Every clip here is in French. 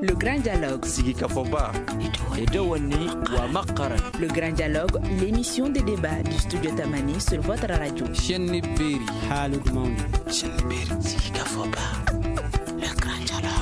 Le grand dialogue. Le grand dialogue, l'émission des débats du studio Tamani sur votre radio. Le grand dialogue.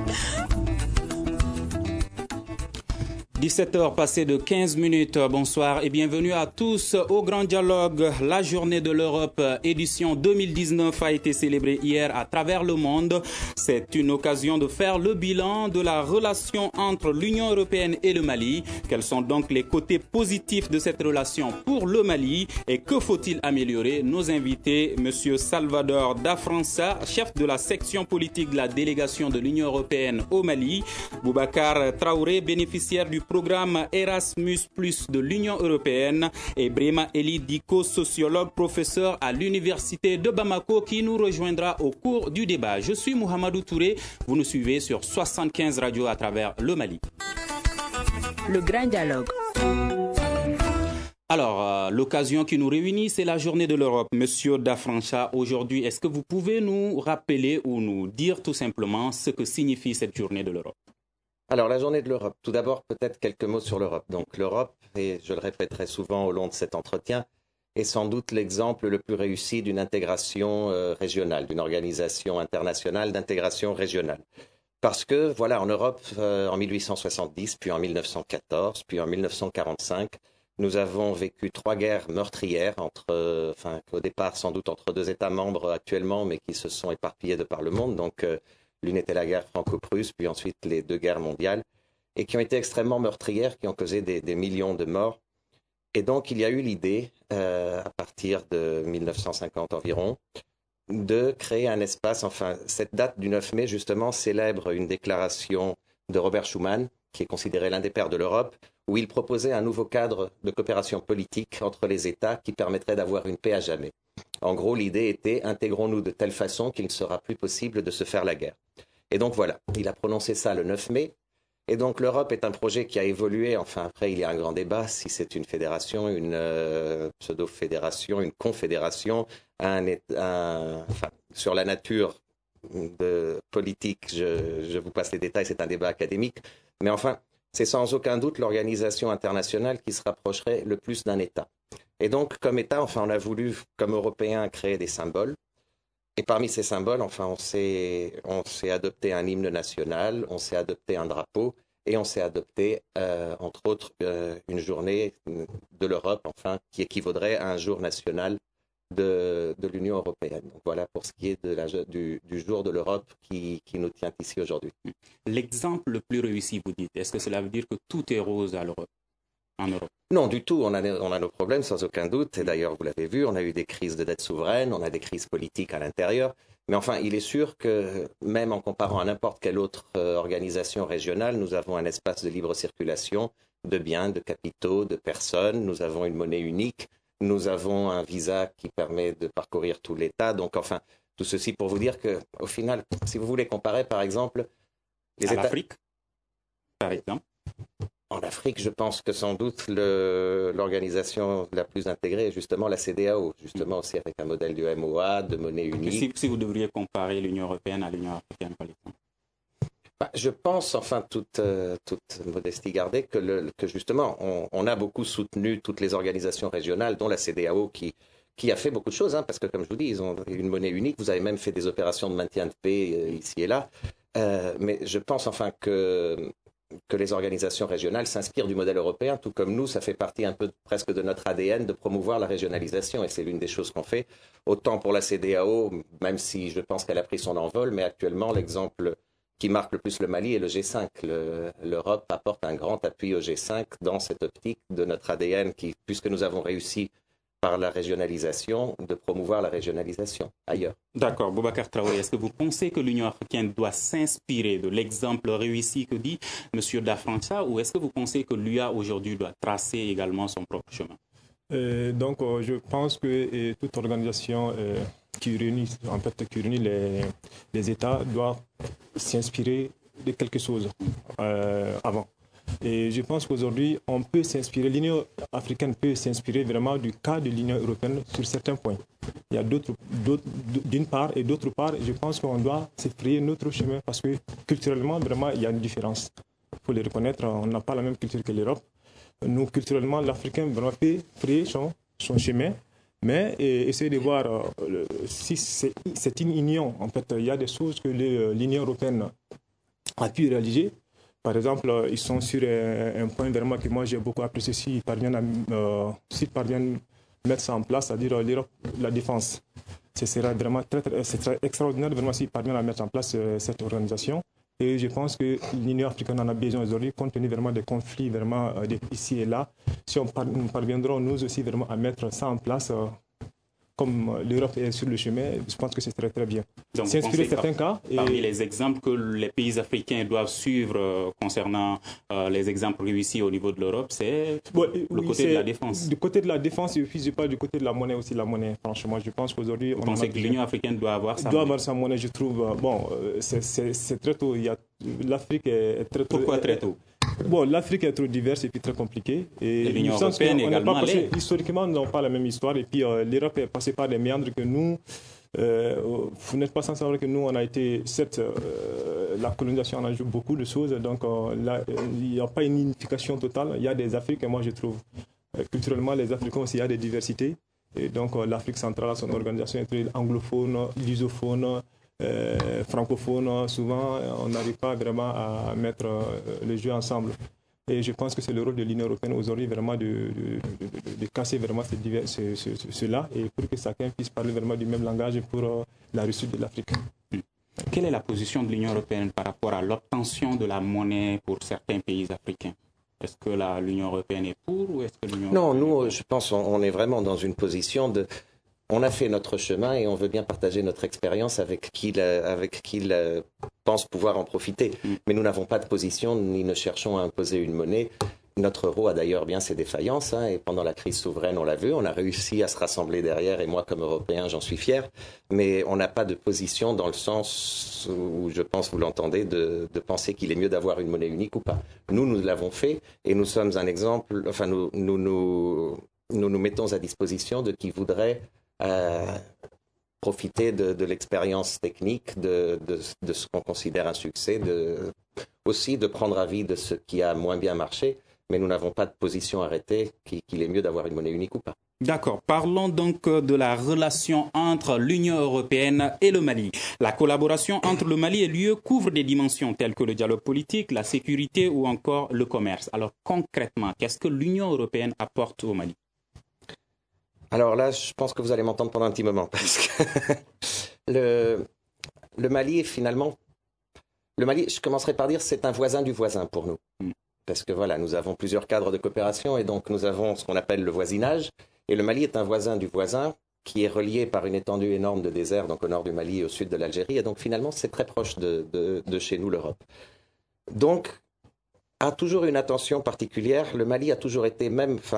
17h passées de 15 minutes. Bonsoir et bienvenue à tous au Grand Dialogue. La journée de l'Europe édition 2019 a été célébrée hier à travers le monde. C'est une occasion de faire le bilan de la relation entre l'Union européenne et le Mali. Quels sont donc les côtés positifs de cette relation pour le Mali et que faut-il améliorer? Nos invités, M. Salvador Da França, chef de la section politique de la délégation de l'Union européenne au Mali, Boubacar Traoré, bénéficiaire du programme Erasmus+ de l'Union européenne, et Brema Eli Diko, sociologue, professeur à l'université de Bamako, qui nous rejoindra au cours du débat. Je suis Mohamedou Touré, vous nous suivez sur 75 radios à travers le Mali. Le grand dialogue. Alors, l'occasion qui nous réunit, c'est la journée de l'Europe. Monsieur Da França, aujourd'hui, est-ce que vous pouvez nous rappeler ou nous dire tout simplement ce que signifie cette journée de l'Europe? Alors, la journée de l'Europe. Tout d'abord, peut-être quelques mots sur l'Europe. Donc, l'Europe, et je le répéterai souvent au long de cet entretien, est sans doute l'exemple le plus réussi d'une intégration régionale, d'une organisation internationale d'intégration régionale. Parce que, voilà, en Europe, en 1870, puis en 1914, puis en 1945, nous avons vécu 3 guerres meurtrières au départ sans doute entre 2 États membres actuellement, mais qui se sont éparpillés de par le monde. Donc, l'une était la guerre franco-prusse, puis ensuite les 2 guerres mondiales, et qui ont été extrêmement meurtrières, qui ont causé des millions de morts. Et donc, il y a eu l'idée, à partir de 1950 environ, de créer un espace. Enfin, cette date du 9 mai, justement, célèbre une déclaration de Robert Schuman, qui est considéré l'un des pères de l'Europe, où il proposait un nouveau cadre de coopération politique entre les États qui permettrait d'avoir une paix à jamais. En gros, l'idée était, intégrons-nous de telle façon qu'il ne sera plus possible de se faire la guerre. Et donc voilà, il a prononcé ça le 9 mai. Et donc l'Europe est un projet qui a évolué. Enfin, après, il y a un grand débat si c'est une fédération, une pseudo-fédération, une confédération, sur la nature de politique. Je vous passe les détails, c'est un débat académique. Mais enfin, c'est sans aucun doute l'organisation internationale qui se rapprocherait le plus d'un État. Et donc, comme État, on a voulu, comme Européens, créer des symboles. Et parmi ces symboles, on s'est adopté un hymne national, on s'est adopté un drapeau, et on s'est adopté, entre autres, une journée de l'Europe, qui équivaudrait à un jour national de l'Union européenne. Donc voilà pour ce qui est du jour de l'Europe qui nous tient ici aujourd'hui. L'exemple le plus réussi, vous dites, est-ce que cela veut dire que tout est rose à l'Europe, en Europe? Non, du tout. On a nos problèmes, sans aucun doute. Et d'ailleurs, vous l'avez vu, on a eu des crises de dette souveraine, on a des crises politiques à l'intérieur. Mais enfin, il est sûr que même en comparant à n'importe quelle autre organisation régionale, nous avons un espace de libre circulation de biens, de capitaux, de personnes. Nous avons une monnaie unique. Nous avons un visa qui permet de parcourir tout l'État. Donc, enfin, tout ceci pour vous dire qu'au final, si vous voulez comparer, par exemple, les États... l'Afrique, par exemple. En Afrique, je pense que sans doute l'organisation la plus intégrée est justement la CEDEAO, justement aussi avec un modèle du MOA, de monnaie unique. Si vous devriez comparer l'Union européenne à l'Union africaine, par exemple. Je pense, toute modestie gardée, que justement, on a beaucoup soutenu toutes les organisations régionales, dont la CEDEAO, qui a fait beaucoup de choses, parce que comme je vous dis, ils ont une monnaie unique, vous avez même fait des opérations de maintien de paix ici et là. Mais je pense que les organisations régionales s'inspirent du modèle européen, tout comme nous, ça fait partie un peu presque de notre ADN de promouvoir la régionalisation, et c'est l'une des choses qu'on fait, autant pour la CEDEAO, même si je pense qu'elle a pris son envol, mais actuellement, l'exemple qui marque le plus le Mali est le G5. L'Europe apporte un grand appui au G5 dans cette optique de notre ADN, puisque nous avons réussi par la régionalisation, de promouvoir la régionalisation ailleurs. D'accord. Boubacar Traoré, est-ce que vous pensez que l'Union africaine doit s'inspirer de l'exemple réussi que dit M. Da França, ou est-ce que vous pensez que l'UA aujourd'hui doit tracer également son propre chemin? Je pense que toute organisation qui réunit les États doit s'inspirer de quelque chose avant. Et je pense qu'aujourd'hui, on peut s'inspirer, l'Union africaine peut s'inspirer vraiment du cas de l'Union européenne sur certains points. Il y a d'une part, et d'autre part, je pense qu'on doit se frayer notre chemin parce que culturellement, vraiment, il y a une différence. Il faut le reconnaître, on n'a pas la même culture que l'Europe. Nous, culturellement, l'Africain vraiment peut frayer son chemin, mais essayer de voir si c'est une union. En fait, il y a des choses que l'Union européenne a pu réaliser. Par exemple, ils sont sur un point vraiment que moi j'ai beaucoup apprécié s'ils parviennent à mettre ça en place, c'est-à-dire l'Europe, la défense. Ce sera vraiment très extraordinaire vraiment s'ils parviennent à mettre en place cette organisation. Et je pense que l'Union africaine en a besoin aujourd'hui, compte tenu vraiment des conflits vraiment ici et là. Si nous parviendrons nous aussi vraiment à mettre ça en place, comme l'Europe est sur le chemin, je pense que c'est très très bien. Donc, s'inspirer certains cas. Parmi les exemples que les pays africains doivent suivre concernant les exemples réussis au niveau de l'Europe, c'est le côté de la défense. Du côté de la défense, et puis je parle du côté de la monnaie aussi, la monnaie. Franchement, je pense qu'aujourd'hui... Vous pensez que l'Union africaine doit avoir sa monnaie? Doit avoir sa monnaie, je trouve. Bon, c'est très tôt. L'Afrique est très tôt. Pourquoi très tôt? Bon, l'Afrique est trop diverse et puis très compliquée. Et l'Union européenne également. Historiquement, nous n'avons pas la même histoire. Et puis, l'Europe est passée par des méandres que nous... vous n'êtes pas sans savoir que nous, on a été... Certes, la colonisation, on a joué beaucoup de choses. Donc, là, il n'y a pas une unification totale. Il y a des Afriques, et moi, je trouve, culturellement, les Africains aussi, il y a des diversités. Et donc, l'Afrique centrale a son organisation entre anglophone, lusophone, francophone. Souvent, on n'arrive pas vraiment à mettre les jeux ensemble. Et je pense que c'est le rôle de l'Union européenne aujourd'hui vraiment de casser vraiment cela et pour que chacun puisse parler vraiment du même langage pour la réussite de l'Afrique. Quelle est la position de l'Union européenne par rapport à l'obtention de la monnaie pour certains pays africains? Est-ce que l'Union européenne est pour ou est-ce que l'Union Non, européenne... nous, je pense qu'on est vraiment dans une position de... On a fait notre chemin et on veut bien partager notre expérience avec qui pense pouvoir en profiter. Mais nous n'avons pas de position ni ne cherchons à imposer une monnaie. Notre euro a d'ailleurs bien ses défaillances. Et pendant la crise souveraine, on l'a vu. On a réussi à se rassembler derrière et moi, comme Européen, j'en suis fier. Mais on n'a pas de position dans le sens où, je pense, vous l'entendez, de penser qu'il est mieux d'avoir une monnaie unique ou pas. Nous l'avons fait et nous sommes un exemple. Enfin, nous nous mettons à disposition de qui voudrait profiter de l'expérience technique, de ce qu'on considère un succès, aussi de prendre avis de ce qui a moins bien marché, mais nous n'avons pas de position arrêtée qu'il est mieux d'avoir une monnaie unique ou pas. D'accord. Parlons donc de la relation entre l'Union européenne et le Mali. La collaboration entre le Mali et l'UE couvre des dimensions telles que le dialogue politique, la sécurité ou encore le commerce. Alors concrètement, qu'est-ce que l'Union européenne apporte au Mali? Alors là, je pense que vous allez m'entendre pendant un petit moment, parce que le Mali est finalement... Le Mali, je commencerai par dire, c'est un voisin du voisin pour nous. Parce que voilà, nous avons plusieurs cadres de coopération et donc nous avons ce qu'on appelle le voisinage. Et le Mali est un voisin du voisin qui est relié par une étendue énorme de désert, donc au nord du Mali et au sud de l'Algérie. Et donc finalement, c'est très proche de chez nous, l'Europe. Donc, a toujours une attention particulière. Le Mali a toujours été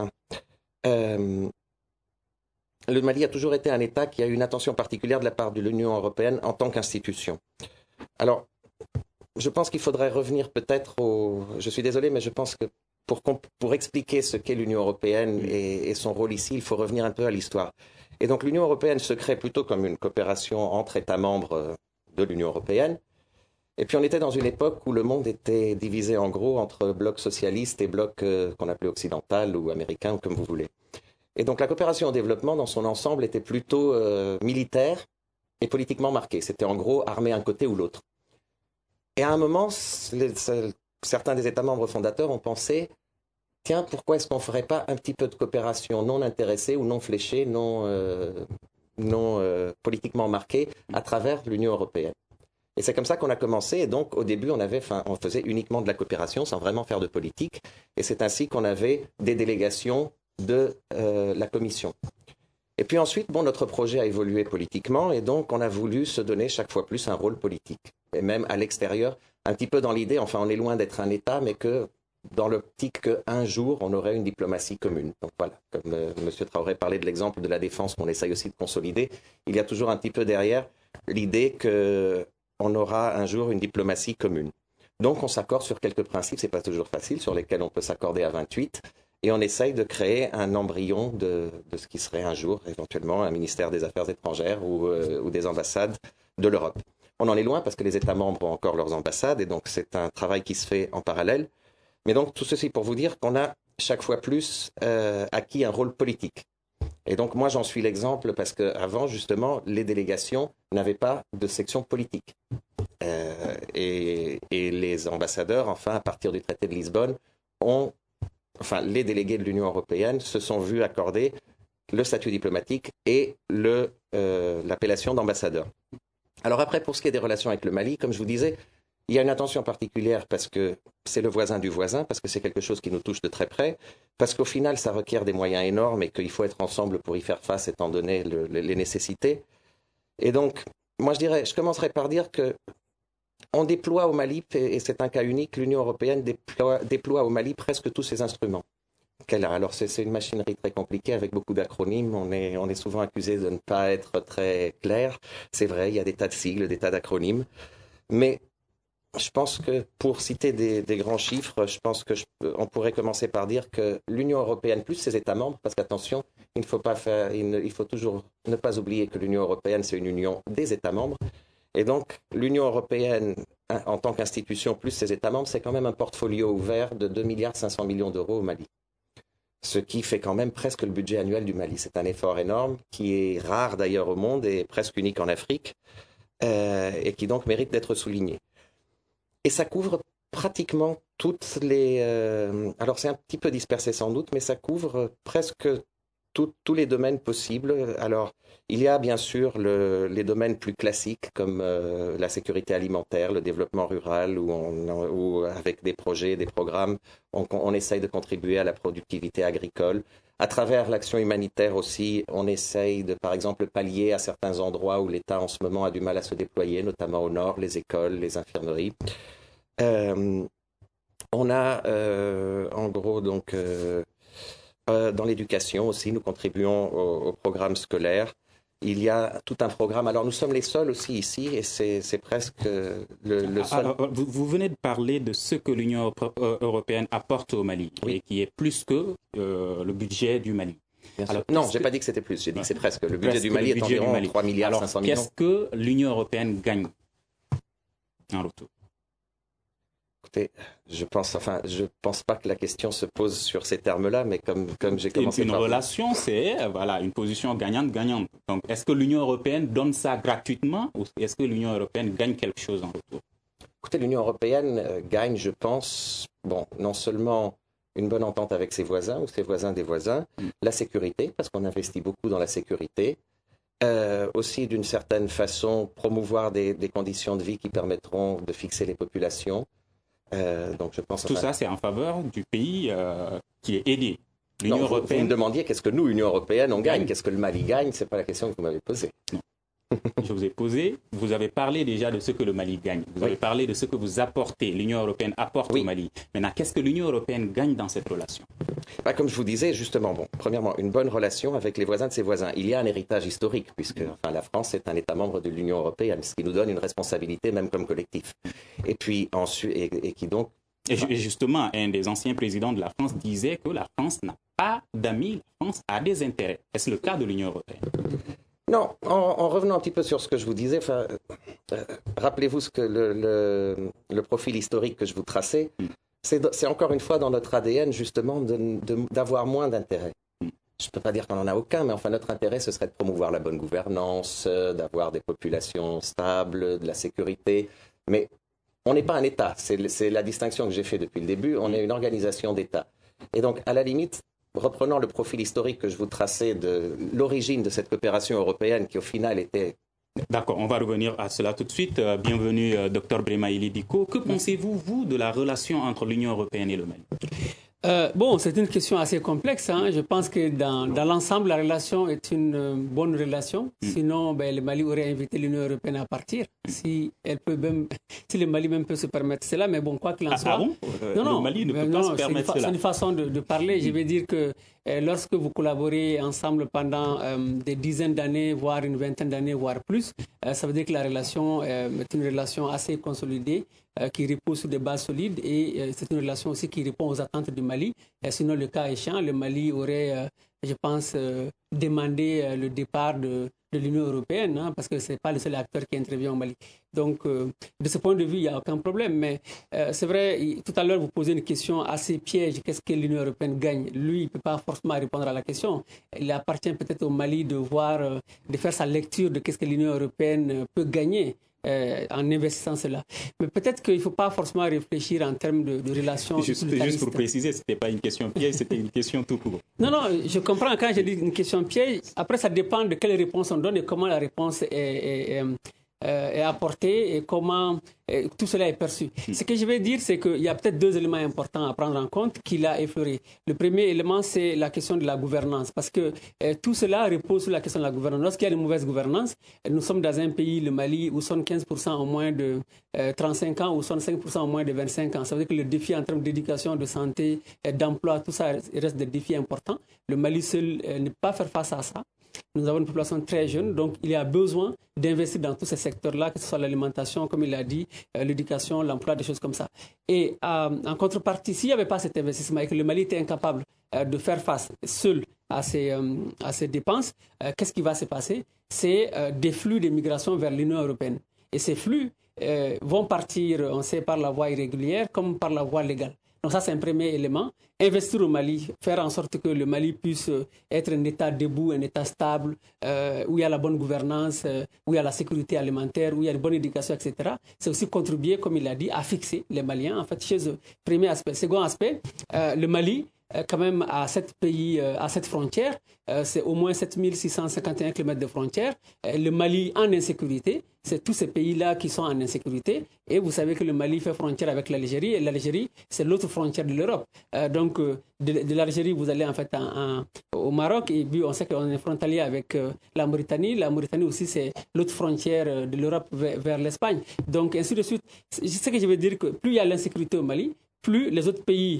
le Mali a toujours été un État qui a eu une attention particulière de la part de l'Union européenne en tant qu'institution. Alors, je pense qu'il faudrait revenir peut-être Je suis désolé, mais je pense que pour expliquer ce qu'est l'Union européenne et son rôle ici, il faut revenir un peu à l'histoire. Et donc, l'Union européenne se crée plutôt comme une coopération entre États membres de l'Union européenne. Et puis, on était dans une époque où le monde était divisé en gros entre bloc socialiste et bloc qu'on appelait occidental ou américain, ou comme vous voulez. Et donc la coopération au développement dans son ensemble était plutôt militaire et politiquement marquée. C'était en gros armée un côté ou l'autre. Et à un moment, certains des États membres fondateurs ont pensé, tiens, pourquoi est-ce qu'on ne ferait pas un petit peu de coopération non intéressée ou non fléchée, non politiquement marquée à travers l'Union européenne. Et c'est comme ça qu'on a commencé. Et donc au début, on faisait uniquement de la coopération sans vraiment faire de politique. Et c'est ainsi qu'on avait des délégations de la Commission. Et puis ensuite, notre projet a évolué politiquement et donc on a voulu se donner chaque fois plus un rôle politique. Et même à l'extérieur, un petit peu dans l'idée, on est loin d'être un État, mais que dans l'optique qu'un jour, on aurait une diplomatie commune. Donc voilà, comme M. Traoré parlait de l'exemple de la défense qu'on essaye aussi de consolider, il y a toujours un petit peu derrière l'idée qu'on aura un jour une diplomatie commune. Donc on s'accorde sur quelques principes, c'est pas toujours facile, sur lesquels on peut s'accorder à 28, et on essaye de créer un embryon de ce qui serait un jour éventuellement un ministère des Affaires étrangères ou des ambassades de l'Europe. On en est loin parce que les États membres ont encore leurs ambassades, et donc c'est un travail qui se fait en parallèle. Mais donc tout ceci pour vous dire qu'on a chaque fois plus acquis un rôle politique. Et donc moi j'en suis l'exemple parce qu'avant justement les délégations n'avaient pas de section politique. Et les ambassadeurs, enfin à partir du traité de Lisbonne, les délégués de l'Union européenne se sont vus accorder le statut diplomatique et l'appellation d'ambassadeur. Alors après, pour ce qui est des relations avec le Mali, comme je vous disais, il y a une attention particulière parce que c'est le voisin du voisin, parce que c'est quelque chose qui nous touche de très près, parce qu'au final, ça requiert des moyens énormes et qu'il faut être ensemble pour y faire face étant donné les nécessités. Et donc, moi je commencerai par dire que on déploie au Mali, et c'est un cas unique, l'Union européenne déploie au Mali presque tous ses instruments qu'elle a. Alors c'est une machinerie très compliquée avec beaucoup d'acronymes, on est souvent accusé de ne pas être très clair. C'est vrai, il y a des tas de sigles, des tas d'acronymes, mais je pense que pour citer des grands chiffres, je pense on pourrait commencer par dire que l'Union européenne plus ses États membres, parce qu'attention, il faut toujours ne pas oublier que l'Union européenne c'est une union des États membres, et donc l'Union européenne en tant qu'institution plus ses États membres, c'est quand même un portfolio ouvert de 2,5 milliards d'euros au Mali. Ce qui fait quand même presque le budget annuel du Mali. C'est un effort énorme qui est rare d'ailleurs au monde et presque unique en Afrique et qui donc mérite d'être souligné. Et ça couvre pratiquement toutes les... alors c'est un petit peu dispersé sans doute, mais ça couvre presque tous les domaines possibles. Alors il y a bien sûr les domaines plus classiques comme la sécurité alimentaire, le développement rural, où avec des projets, des programmes, on essaye de contribuer à la productivité agricole. À travers l'action humanitaire aussi, on essaye de, par exemple, pallier à certains endroits où l'État en ce moment a du mal à se déployer, notamment au nord, les écoles, les infirmeries. On a en gros donc dans l'éducation aussi, nous contribuons au programme scolaire. Il y a tout un programme. Alors nous sommes les seuls aussi ici, et c'est presque le seul. Alors, vous venez de parler de ce que l'Union européenne apporte au Mali, oui, et qui est plus que le budget du Mali. Alors, non, je n'ai pas dit que c'était plus, j'ai dit que c'est presque. Le budget du Mali est environ 3 milliards 500 millions. Qu'est-ce que l'Union européenne gagne en retour? Écoutez, je pense pas que la question se pose sur ces termes-là, mais comme j'ai commencé par... Une relation, c'est une position gagnante-gagnante. Donc, est-ce que l'Union européenne donne ça gratuitement ou est-ce que l'Union européenne gagne quelque chose en retour? Écoutez, l'Union européenne gagne, je pense, non seulement une bonne entente avec ses voisins ou ses voisins des voisins, la sécurité, parce qu'on investit beaucoup dans la sécurité, aussi d'une certaine façon promouvoir des conditions de vie qui permettront de fixer les populations. Donc je pense, tout ça, c'est en faveur du pays qui est aidé. L'Union européenne. Vous me demandiez qu'est-ce que nous, Union européenne, on gagne, qu'est-ce que le Mali gagne, c'est pas la question que vous m'avez posée. Non. Je vous ai posé, vous avez parlé déjà de ce que le Mali gagne. Vous avez parlé de ce que vous apportez, l'Union européenne apporte au Mali. Maintenant, qu'est-ce que l'Union européenne gagne dans cette relation? Comme je vous disais, justement, premièrement, une bonne relation avec les voisins de ses voisins. Il y a un héritage historique, puisque la France est un État membre de l'Union européenne, ce qui nous donne une responsabilité même comme collectif. Et puis ensuite, et qui donc... Et justement, un des anciens présidents de la France disait que la France n'a pas d'amis, la France a des intérêts. Est-ce le cas de l'Union européenne? Non, en revenant un petit peu sur ce que je vous disais, rappelez-vous ce que le profil historique que je vous traçais, c'est encore une fois dans notre ADN justement d'avoir moins d'intérêt. Je ne peux pas dire qu'on n'en a aucun, mais enfin notre intérêt ce serait de promouvoir la bonne gouvernance, d'avoir des populations stables, de la sécurité, mais on n'est pas un État, c'est la distinction que j'ai faite depuis le début, on est une organisation d'État. Et donc à la limite, reprenant le profil historique que je vous traçais de l'origine de cette coopération européenne qui au final était... D'accord, on va revenir à cela tout de suite. Bienvenue, Dr Bremaïli Diko. Que pensez-vous, vous, de la relation entre l'Union européenne et le Mali? C'est une question assez complexe. Je pense que dans l'ensemble, la relation est une bonne relation. Sinon, le Mali aurait invité l'Union européenne à partir. Si le Mali même peut se permettre cela. Mais bon, quoi qu'il en soit... Le Mali ne peut pas se permettre cela. C'est une façon de parler. Je veux dire que lorsque vous collaborez ensemble pendant des dizaines d'années, voire une vingtaine d'années, voire plus, ça veut dire que la relation est une relation assez consolidée. qui repose sur des bases solides et c'est une relation aussi qui répond aux attentes du Mali. Sinon, le cas échéant, le Mali aurait, je pense, demandé le départ de l'Union européenne, hein, parce que ce n'est pas le seul acteur qui intervient au Mali. Donc, de ce point de vue, il n'y a aucun problème. Mais c'est vrai, tout à l'heure, vous posez une question assez piège. Qu'est-ce que l'Union européenne gagne? Lui, il ne peut pas forcément répondre à la question. Il appartient peut-être au Mali de faire sa lecture de qu'est-ce que l'Union européenne peut gagner en investissant cela. Mais peut-être qu'il ne faut pas forcément réfléchir en termes de relations. Juste pour préciser, ce n'était pas une question piège, c'était une question tout court. Non, je comprends quand je dis une question piège. Après, ça dépend de quelle réponse on donne et comment la réponse est apportée et comment tout cela est perçu. Ce que je vais dire, c'est qu'il y a peut-être deux éléments importants à prendre en compte qu'il a effleurés. Le premier élément, c'est la question de la gouvernance, parce que tout cela repose sur la question de la gouvernance. Lorsqu'il y a une mauvaise gouvernance, nous sommes dans un pays, le Mali, où 75% au moins de 35 ans ou 65% au moins de 25 ans. Ça veut dire que le défi en termes d'éducation, de santé, d'emploi, tout ça reste des défis importants. Le Mali seul ne peut pas faire face à ça. Nous avons une population très jeune, donc il y a besoin d'investir dans tous ces secteurs-là, que ce soit l'alimentation, comme il l'a dit, l'éducation, l'emploi, des choses comme ça. Et en contrepartie, s'il n'y avait pas cet investissement et que le Mali était incapable de faire face seul à ces dépenses, qu'est-ce qui va se passer? C'est des flux de migration vers l'Union européenne. Et ces flux vont partir, on sait, par la voie irrégulière comme par la voie légale. Donc ça, c'est un premier élément. Investir au Mali, faire en sorte que le Mali puisse être un État debout, un État stable, où il y a la bonne gouvernance, où il y a la sécurité alimentaire, où il y a une bonne éducation, etc. C'est aussi contribuer, comme il l'a dit, à fixer les Maliens, en fait, chez eux. Premier aspect. Second aspect, le Mali, quand même, à cette frontière, c'est au moins 7651 km de frontière. Le Mali en insécurité, c'est tous ces pays-là qui sont en insécurité. Et vous savez que le Mali fait frontière avec l'Algérie. Et l'Algérie, c'est l'autre frontière de l'Europe. Donc, de l'Algérie, vous allez en fait au Maroc. Et puis, on sait qu'on est frontalier avec la Mauritanie. La Mauritanie aussi, c'est l'autre frontière de l'Europe vers l'Espagne. Donc, ainsi de suite. Ce que je veux dire, que plus il y a l'insécurité au Mali, plus les autres pays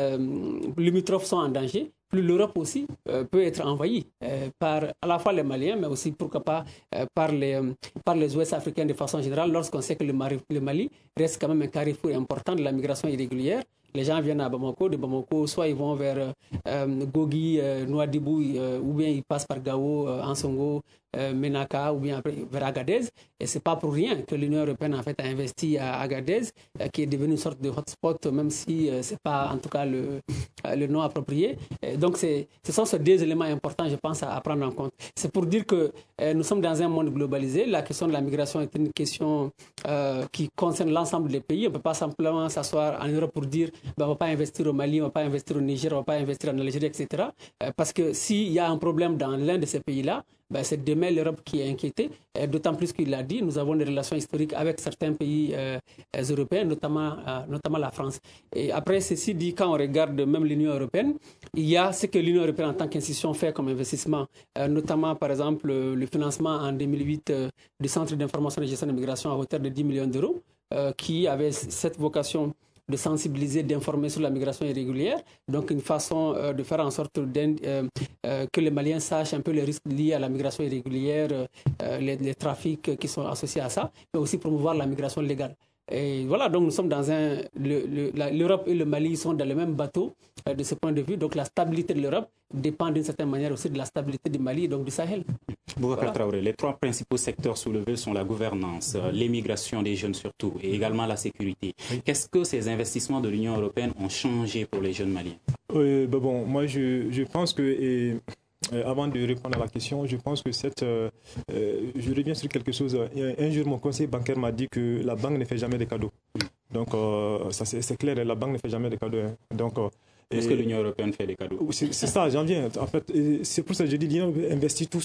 limitrophes sont en danger, plus l'Europe aussi peut être envahie par à la fois les Maliens, mais aussi, pourquoi pas, par les Ouest africains de façon générale, lorsqu'on sait que le Mali reste quand même un carrefour important de la migration irrégulière. Les gens viennent à Bamako, de Bamako, soit ils vont vers Gogui, Nouadhibou, ou bien ils passent par Gao, Ansongo, Menaka, ou bien après vers Agadez. Et ce n'est pas pour rien que l'Union européenne en fait, a investi à Agadez, qui est devenu une sorte de hotspot, même si ce n'est pas en tout cas le nom approprié. Donc ce sont ces deux éléments importants, je pense, à prendre en compte. C'est pour dire que nous sommes dans un monde globalisé. La question de la migration est une question qui concerne l'ensemble des pays. On ne peut pas simplement s'asseoir en Europe pour dire on ne va pas investir au Mali, on ne va pas investir au Niger, on ne va pas investir en Algérie, etc. Parce que s'il y a un problème dans l'un de ces pays-là, c'est demain l'Europe qui est inquiétée. D'autant plus qu'il l'a dit, nous avons des relations historiques avec certains pays européens, notamment la France. Et après, ceci dit, quand on regarde même l'Union européenne, il y a ce que l'Union européenne en tant qu'institution fait comme investissement, notamment par exemple le financement en 2008 du Centre d'information et de gestion de migration à hauteur de 10 millions d'euros, qui avait cette vocation de sensibiliser, d'informer sur la migration irrégulière. Donc, une façon de faire en sorte que les Maliens sachent un peu les risques liés à la migration irrégulière, les trafics qui sont associés à ça, mais aussi promouvoir la migration légale. Et voilà, donc nous sommes dans l'Europe et le Mali sont dans le même bateau de ce point de vue. Donc, la stabilité de l'Europe dépend d'une certaine manière aussi de la stabilité du Mali et donc du Sahel. Boubacar Traoré, les trois principaux secteurs soulevés sont la gouvernance, l'émigration des jeunes surtout, et également la sécurité. Qu'est-ce que ces investissements de l'Union européenne ont changé pour les jeunes Maliens? Moi, je pense que... avant de répondre à la question, je pense que je reviens sur quelque chose. Un jour, mon conseiller bancaire m'a dit que la banque ne fait jamais de cadeaux. Donc, ça c'est clair, la banque ne fait jamais de cadeaux. Donc, est-ce que l'Union européenne fait des cadeaux? C'est ça, j'en viens. En fait, c'est pour ça que je dis l'Union investit tout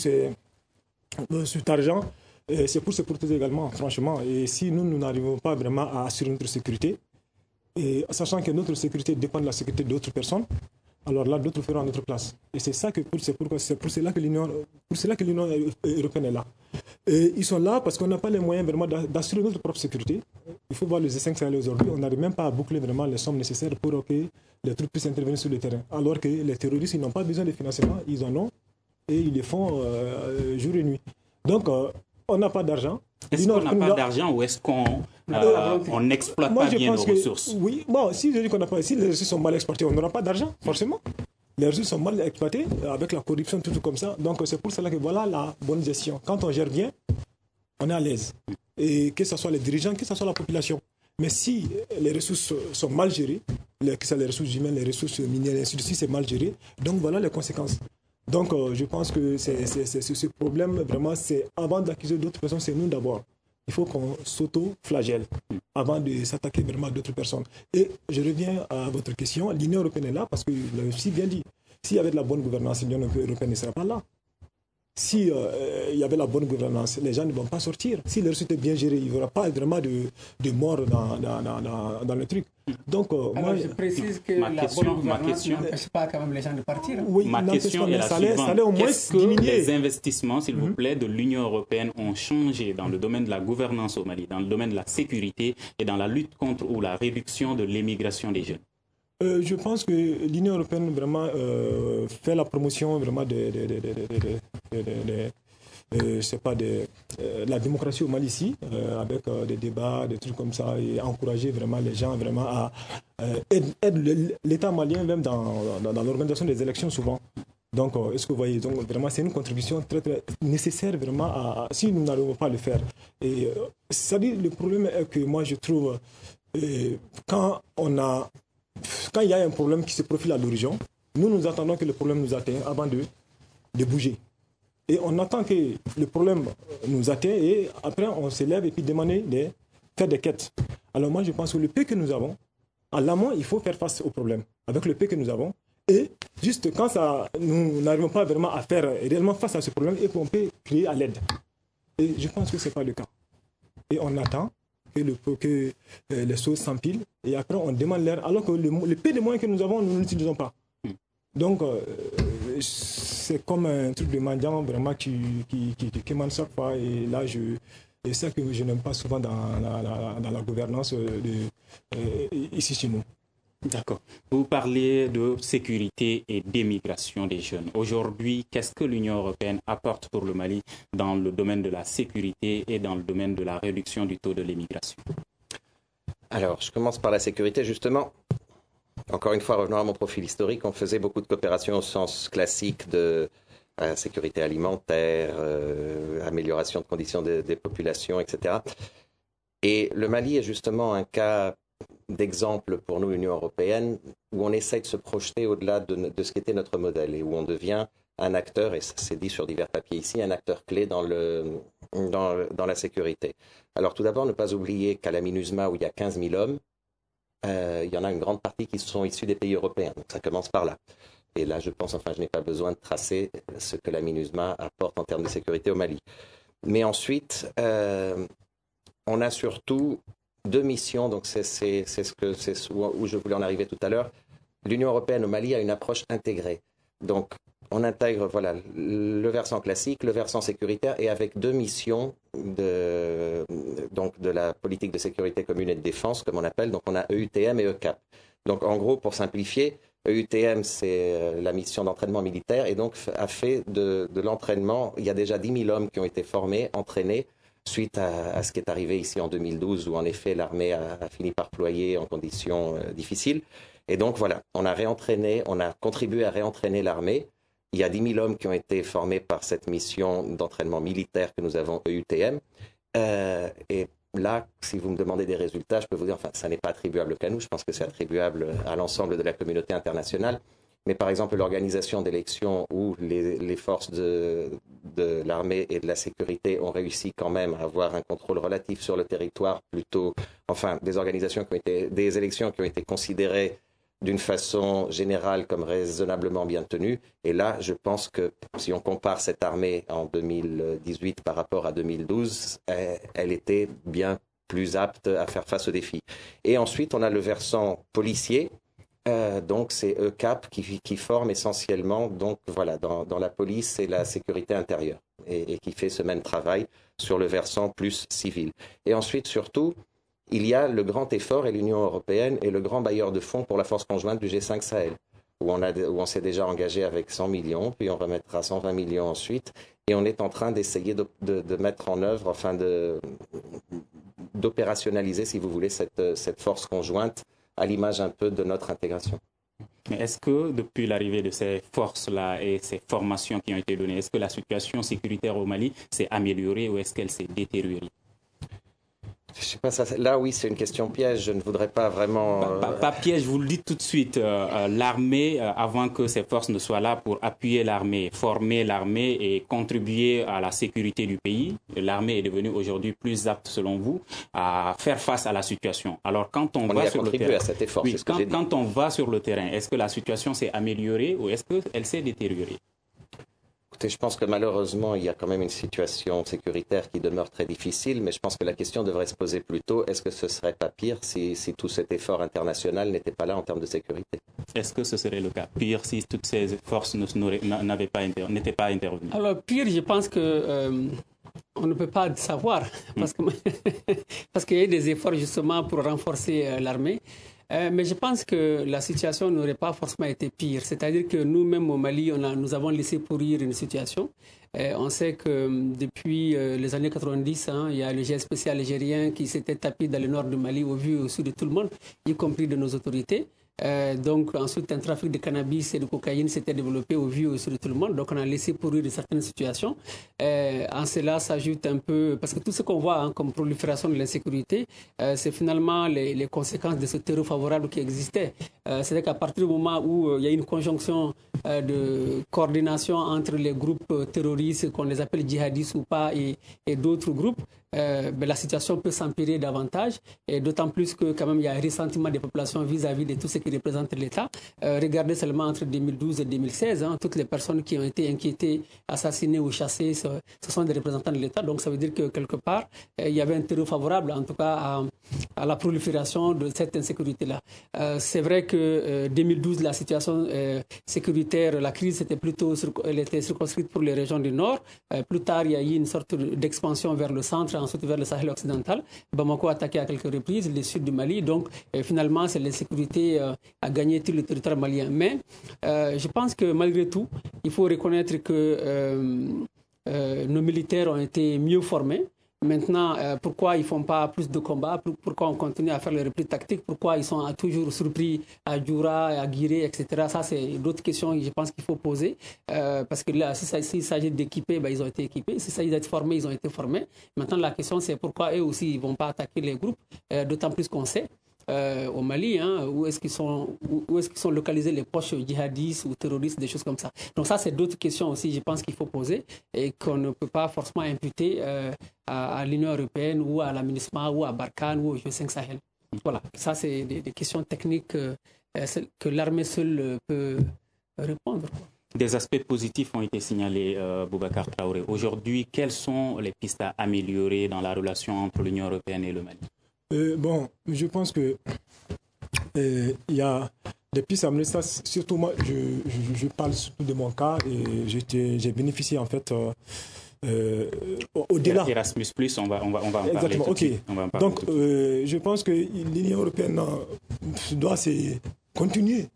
cet argent. C'est pour se protéger également, franchement. Et si nous n'arrivons pas vraiment à assurer notre sécurité, et sachant que notre sécurité dépend de la sécurité d'autres personnes, alors là, d'autres feront à notre place. Et c'est pour cela que l'Union européenne est là. Et ils sont là parce qu'on n'a pas les moyens vraiment d'assurer notre propre sécurité. Il faut voir les E5 Sahel aujourd'hui. On n'arrive même pas à boucler vraiment les sommes nécessaires pour que les troupes puissent intervenir sur le terrain. Alors que les terroristes, ils n'ont pas besoin de financement, ils en ont et ils le font jour et nuit. Donc, on n'a pas d'argent. Est-ce qu'on n'a pas d'argent ou est-ce qu'on on n'exploite pas bien nos ressources. Oui, bon, si je dis qu'on n'a pas, si les ressources sont mal exploitées, on n'aura pas d'argent, forcément. Les ressources sont mal exploitées, avec la corruption, tout comme ça. Donc c'est pour cela que voilà la bonne gestion. Quand on gère bien, on est à l'aise. Et que ce soit les dirigeants, que ce soit la population. Mais si les ressources sont mal gérées, que ce soit les ressources humaines, les ressources minières, ainsi de suite, c'est mal géré, donc voilà les conséquences. Donc je pense que ce problème, vraiment, c'est avant d'accuser d'autres personnes, c'est nous d'abord. Il faut qu'on s'auto-flagelle avant de s'attaquer vraiment à d'autres personnes. Et je reviens à votre question, l'Union européenne est là parce que vous l'avez si bien dit. S'il y avait de la bonne gouvernance, l'Union européenne ne serait pas là. Si il y avait la bonne gouvernance, les gens ne vont pas sortir. Si les ressources étaient bien gérées, il n'y aura pas vraiment de morts dans le truc. Donc, moi, je précise que la bonne gouvernance n'empêche pas quand même les gens de partir. Hein. Oui, ma question est la suivante. Est-ce que les investissements, s'il vous plaît, de l'Union européenne ont changé dans le domaine de la gouvernance au Mali, dans le domaine de la sécurité et dans la lutte contre ou la réduction de l'émigration des jeunes? Je pense que l'Union européenne vraiment fait la promotion vraiment de la démocratie au Mali ici, avec des débats, des trucs comme ça, et encourager vraiment les gens vraiment à aider l'État malien même dans l'organisation des élections souvent. Donc, est-ce que vous voyez, donc vraiment c'est une contribution très très nécessaire vraiment si nous n'arrivons pas à le faire. Et c'est-à-dire le problème est que moi je trouve quand il y a un problème qui se profile à l'horizon, nous attendons que le problème nous atteigne avant de bouger. Et on attend que le problème nous atteigne et après on se lève et puis demander de faire des quêtes. Alors moi je pense que le peu que nous avons, à l'amont il faut faire face au problème avec le peu que nous avons. Et juste quand nous n'arrivons pas vraiment à faire réellement face à ce problème et qu'on peut crier à l'aide. Et je pense que ce n'est pas le cas. Et on attend que les choses s'empilent et après on demande l'air alors que le peu de moyens que nous avons, nous ne l'utilisons pas. Donc c'est comme un truc de mendiant vraiment qui mène chaque fois et là c'est ça que je n'aime pas souvent dans la gouvernance ici chez nous. D'accord. Vous parlez de sécurité et d'émigration des jeunes. Aujourd'hui, qu'est-ce que l'Union européenne apporte pour le Mali dans le domaine de la sécurité et dans le domaine de la réduction du taux de l'émigration? Alors, je commence par la sécurité, justement. Encore une fois, revenons à mon profil historique, on faisait beaucoup de coopération au sens classique de sécurité alimentaire, amélioration de conditions des populations, etc. Et le Mali est justement un cas d'exemple pour nous, l'Union européenne, où on essaie de se projeter au-delà de ce qu'était notre modèle et où on devient un acteur, et ça s'est dit sur divers papiers ici, un acteur clé dans la sécurité. Alors tout d'abord, ne pas oublier qu'à la MINUSMA, où il y a 15 000 hommes, il y en a une grande partie qui sont issus des pays européens. Donc ça commence par là. Et là, je pense, je n'ai pas besoin de tracer ce que la MINUSMA apporte en termes de sécurité au Mali. Mais ensuite, on a surtout deux missions, donc c'est où je voulais en arriver tout à l'heure. L'Union européenne au Mali a une approche intégrée. Donc, on intègre le versant classique, le versant sécuritaire, et avec deux missions de la politique de sécurité commune et de défense, comme on appelle. Donc, on a EUTM et ECAP. Donc, en gros, pour simplifier, EUTM, c'est la mission d'entraînement militaire, et donc a fait de l'entraînement. Il y a déjà 10 000 hommes qui ont été formés, entraînés, suite à ce qui est arrivé ici en 2012, où en effet l'armée a fini par ployer en conditions difficiles. Et donc voilà, on a contribué à réentraîner l'armée. Il y a 10 000 hommes qui ont été formés par cette mission d'entraînement militaire que nous avons EUTM. Et là, si vous me demandez des résultats, je peux vous dire, ça n'est pas attribuable qu'à nous, je pense que c'est attribuable à l'ensemble de la communauté internationale. Mais par exemple, l'organisation d'élections où les forces de l'armée et de la sécurité ont réussi quand même à avoir un contrôle relatif sur le territoire, des élections qui ont été considérées d'une façon générale comme raisonnablement bien tenues. Et là, je pense que si on compare cette armée en 2018 par rapport à 2012, elle était bien plus apte à faire face aux défis. Et ensuite, on a le versant policier. Donc c'est ECAP qui forme essentiellement dans la police et la sécurité intérieure et qui fait ce même travail sur le versant plus civil. Et ensuite surtout, il y a le grand effort et l'Union européenne est le grand bailleur de fonds pour la force conjointe du G5 Sahel, où on s'est déjà engagé avec 100 millions, puis on remettra 120 millions ensuite, et on est en train d'essayer de mettre en œuvre, d'opérationnaliser, si vous voulez, cette force conjointe à l'image un peu de notre intégration. Mais est-ce que depuis l'arrivée de ces forces-là et ces formations qui ont été données, est-ce que la situation sécuritaire au Mali s'est améliorée ou est-ce qu'elle s'est détériorée? Je sais pas, là oui, c'est une question piège. Je ne voudrais pas vraiment. Pas piège, je vous le dis tout de suite. L'armée, avant que ces forces ne soient là pour appuyer l'armée, former l'armée et contribuer à la sécurité du pays, l'armée est devenue aujourd'hui plus apte, selon vous, à faire face à la situation. Alors, quand on va sur le terrain, à cet effort, oui, c'est ce que j'ai dit. Quand on va sur le terrain, est-ce que la situation s'est améliorée ou est-ce qu'elle s'est détériorée? Écoutez, je pense que malheureusement, il y a quand même une situation sécuritaire qui demeure très difficile, mais je pense que la question devrait se poser plutôt, est-ce que ce serait pas pire si tout cet effort international n'était pas là en termes de sécurité? Est-ce que ce serait le cas pire si toutes ces forces n'étaient pas intervenues? Alors, pire, je pense que on ne peut pas savoir, parce qu'il y a eu des efforts justement pour renforcer l'armée. Mais je pense que la situation n'aurait pas forcément été pire. C'est-à-dire que nous-mêmes au Mali, nous avons laissé pourrir une situation. On sait que depuis les années 90, il y a le jet spécial algérien qui s'était tapé dans le nord du Mali au vu et au su de tout le monde, y compris de nos autorités. Donc ensuite, un trafic de cannabis et de cocaïne s'était développé au vu et au su de tout le monde. Donc on a laissé pourrir de certaines situations. En cela s'ajoute un peu, parce que tout ce qu'on voit comme prolifération de l'insécurité, c'est finalement les conséquences de ce terreau favorable qui existait. C'est-à-dire qu'à partir du moment où il y a une conjonction de coordination entre les groupes terroristes, qu'on les appelle djihadistes ou pas, et d'autres groupes, la situation peut s'empirer davantage, et d'autant plus que quand même il y a un ressentiment des populations vis-à-vis de tout ce qui représente l'État. Regardez seulement entre 2012 et 2016, toutes les personnes qui ont été inquiétées, assassinées ou chassées, ce sont des représentants de l'État. Donc ça veut dire que quelque part, il y avait un terreau favorable, en tout cas à la prolifération de cette insécurité-là. C'est vrai que 2012, la situation sécuritaire, la crise elle était circonscrite pour les régions du Nord. Plus tard, il y a eu une sorte d'expansion vers le centre, ensuite vers le Sahel occidental. Bamako a attaqué à quelques reprises le sud du Mali. Donc, finalement, c'est l'insécurité a gagné tout le territoire malien. Mais je pense que malgré tout, il faut reconnaître que nos militaires ont été mieux formés. Maintenant, pourquoi ils ne font pas plus de combats? Pourquoi on continue à faire les replis tactiques? Pourquoi ils sont toujours surpris à Djoura, à Guiré, etc. Ça, c'est d'autres questions que je pense qu'il faut poser. Parce que là, s'il s'agit d'équiper, ils ont été équipés. S'il s'agit d'être formés, ils ont été formés. Maintenant, la question, c'est pourquoi eux aussi, ils ne vont pas attaquer les groupes, d'autant plus qu'on sait. Au Mali, où est-ce qu'ils sont localisés les poches djihadistes ou terroristes, des choses comme ça. Donc ça, c'est d'autres questions aussi, je pense qu'il faut poser et qu'on ne peut pas forcément imputer à l'Union européenne ou à la MINUSMA ou à Barkhane ou au G5 Sahel. Voilà, ça, c'est des questions techniques que l'armée seule peut répondre. Des aspects positifs ont été signalés, Boubacar Traoré. Aujourd'hui, quelles sont les pistes à améliorer dans la relation entre l'Union européenne et le Mali? Je pense que il y a des pistes à mener. Ça, surtout moi, je parle surtout de mon cas et j'ai bénéficié en fait au-delà. Erasmus+, on va en parler. Exactement. Ok. Donc, je pense que l'Union européenne doit continuer.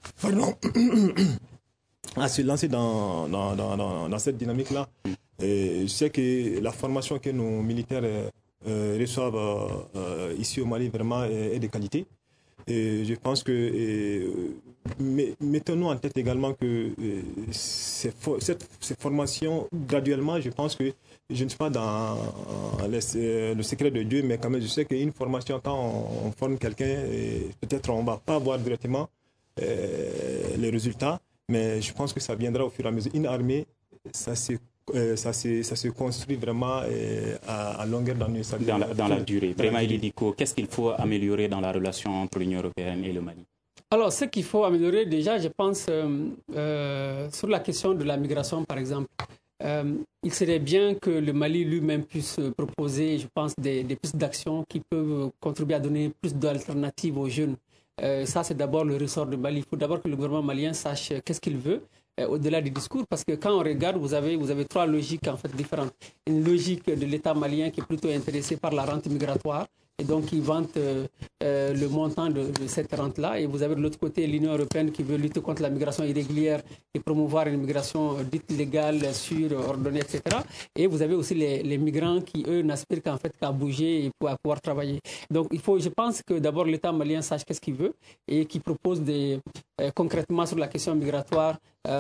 À se lancer dans cette dynamique-là. Je sais que la formation que nos militaires reçoivent ici au Mali vraiment est de qualité. Et je pense que mettons-nous en tête également que ces formations, graduellement, je pense que je ne suis pas dans le secret de Dieu, mais quand même je sais qu'une formation, quand on forme quelqu'un, peut-être on ne va pas voir directement les résultats, mais je pense que ça viendra au fur et à mesure. Une armée, ça se construit vraiment à longueur d'année. Dans la durée. Vraiment, Ilidiko, qu'est-ce qu'il faut améliorer dans la relation entre l'Union européenne et le Mali? Alors, ce qu'il faut améliorer, déjà, je pense, sur la question de la migration, par exemple, il serait bien que le Mali lui-même puisse proposer, je pense, des pistes d'action qui peuvent contribuer à donner plus d'alternatives aux jeunes. Ça, c'est d'abord le ressort du Mali. Il faut d'abord que le gouvernement malien sache qu'est-ce qu'il veut. Au-delà du discours, parce que quand on regarde, vous avez trois logiques en fait différentes. Une logique de l'État malien qui est plutôt intéressé par la rente migratoire, et donc ils vantent le montant de cette rente-là. Et vous avez de l'autre côté l'Union européenne qui veut lutter contre la migration irrégulière et promouvoir une migration dite légale, sûre, ordonnée, etc. Et vous avez aussi les migrants qui, eux, n'aspirent qu'à bouger et à pouvoir travailler. Donc je pense que d'abord l'État malien sache qu'est-ce qu'il veut et qu'il propose concrètement sur la question migratoire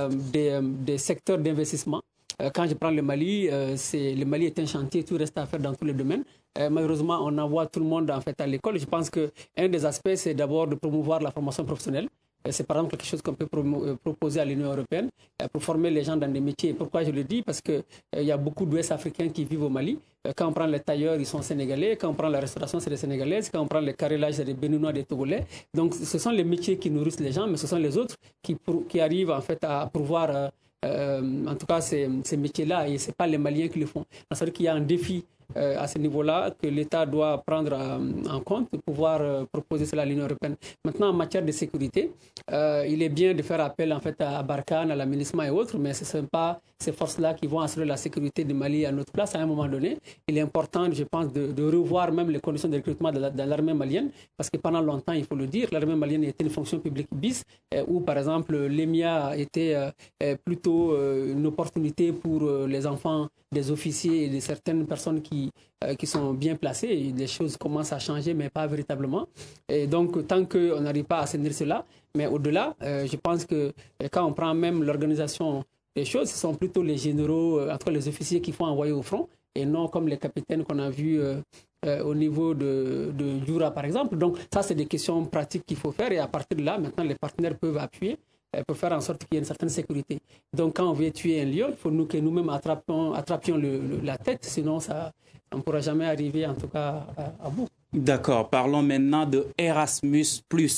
des secteurs d'investissement. Quand je prends le Mali, le Mali est un chantier, tout reste à faire dans tous les domaines. Malheureusement, on envoie tout le monde en fait à l'école. Je pense qu'un des aspects, c'est d'abord de promouvoir la formation professionnelle. C'est par exemple quelque chose qu'on peut proposer à l'Union européenne pour former les gens dans des métiers. Pourquoi je le dis? Parce qu'il y a beaucoup d'Ouest africains qui vivent au Mali. Quand on prend les tailleurs, ils sont sénégalais. Quand on prend la restauration, c'est des sénégalaises. Quand on prend le carrelage, c'est des béninois, des togolais. Donc ce sont les métiers qui nourrissent les gens, mais ce sont les autres qui arrivent en fait à pouvoir, en tout cas, ces métiers-là. Et ce n'est pas les Maliens qui le font. C'est-à-dire qu'il y a un défi à ce niveau-là que l'État doit prendre en compte pour pouvoir proposer cela à l'Union européenne. Maintenant, en matière de sécurité, il est bien de faire appel en fait à Barkhane, à l'aménagement et autres, mais ce ne sont pas ces forces-là qui vont assurer la sécurité du Mali à notre place à un moment donné. Il est important, je pense, de revoir même les conditions de recrutement de l'armée malienne, parce que pendant longtemps, il faut le dire, l'armée malienne était une fonction publique bis, où par exemple l'EMIA était plutôt une opportunité pour les enfants des officiers et de certaines personnes qui sont bien placées. Et les choses commencent à changer, mais pas véritablement. Et donc, tant qu'on n'arrive pas à assainir cela, mais au-delà, je pense que quand on prend même l'organisation des choses, ce sont plutôt les généraux, en tout cas les officiers qui font envoyer au front, et non comme les capitaines qu'on a vus au niveau de Jura, par exemple. Donc, ça, c'est des questions pratiques qu'il faut faire. Et à partir de là, maintenant, les partenaires peuvent appuyer pour faire en sorte qu'il y ait une certaine sécurité. Donc, quand on veut tuer un lion, il faut que nous-mêmes attrapions la tête, sinon on ne pourra jamais arriver, en tout cas, à bout. D'accord, parlons maintenant de Erasmus+,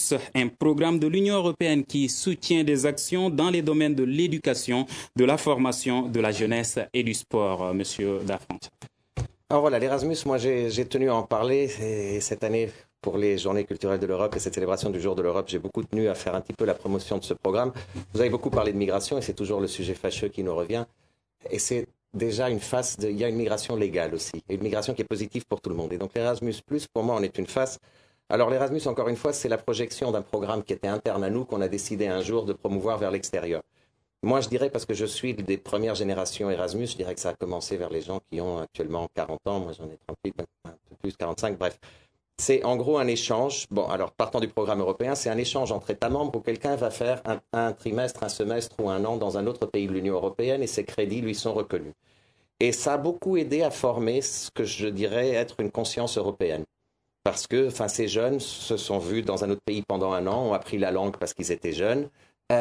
un programme de l'Union européenne qui soutient des actions dans les domaines de l'éducation, de la formation, de la jeunesse et du sport. Monsieur Dafrance. Alors voilà, l'Erasmus, moi j'ai tenu à en parler et cette année, pour les Journées culturelles de l'Europe et cette célébration du Jour de l'Europe, j'ai beaucoup tenu à faire un petit peu la promotion de ce programme. Vous avez beaucoup parlé de migration et c'est toujours le sujet fâcheux qui nous revient. Et c'est déjà il y a une migration légale aussi, et une migration qui est positive pour tout le monde. Et donc l'Erasmus+, pour moi, en est une face. Alors l'Erasmus, encore une fois, c'est la projection d'un programme qui était interne à nous, qu'on a décidé un jour de promouvoir vers l'extérieur. Moi, je dirais, parce que je suis des premières générations Erasmus, je dirais que ça a commencé vers les gens qui ont actuellement 40 ans. Moi, j'en ai 38, un peu plus, 45, bref. C'est en gros un échange. Bon, alors, partant du programme européen, c'est un échange entre États membres où quelqu'un va faire un trimestre, un semestre ou un an dans un autre pays de l'Union européenne et ses crédits lui sont reconnus. Et ça a beaucoup aidé à former ce que je dirais être une conscience européenne. Parce que ces jeunes se sont vus dans un autre pays pendant un an, ont appris la langue parce qu'ils étaient jeunes,